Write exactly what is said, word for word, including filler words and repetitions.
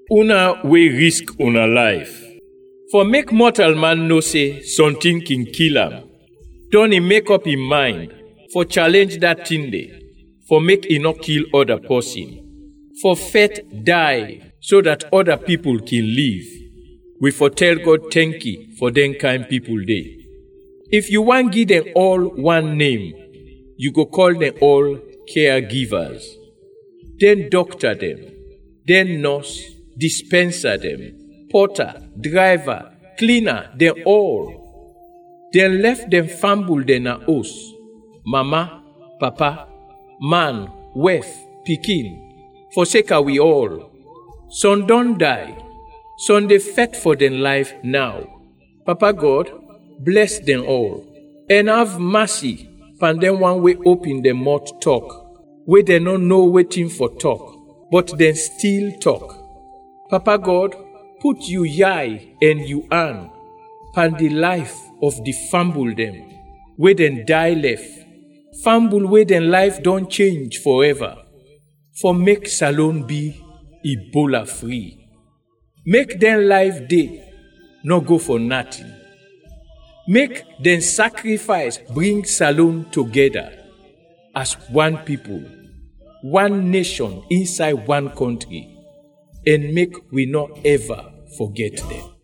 Una wey risk una life. For make mortal man know say something can kill am. Don he make up him mind for challenge that thing dey, for make he not kill other person. For faith die so that other people can live. We for tell God thank you for them kind people dey. If you want give them all one name, you go call them all caregivers. Then doctor them, then nurse, dispenser them, porter, driver, cleaner, them all. Then left them fumble them a house. Mama, papa, man, wife, pikin, forsake we all. Son don't die, son they fight for them life now. Papa God, bless them all, and have mercy upon them one way open them mouth talk, where they don't know waiting for talk, but then still talk. Papa God, put you yai and you an, upon the life of the fumble them, where then die left, fumble where then life don't change forever, for make Salone be Ebola free. Make them life day, no go for nothing. Make them sacrifice bring Salone together as one people, one nation inside one country, and make we not ever forget them.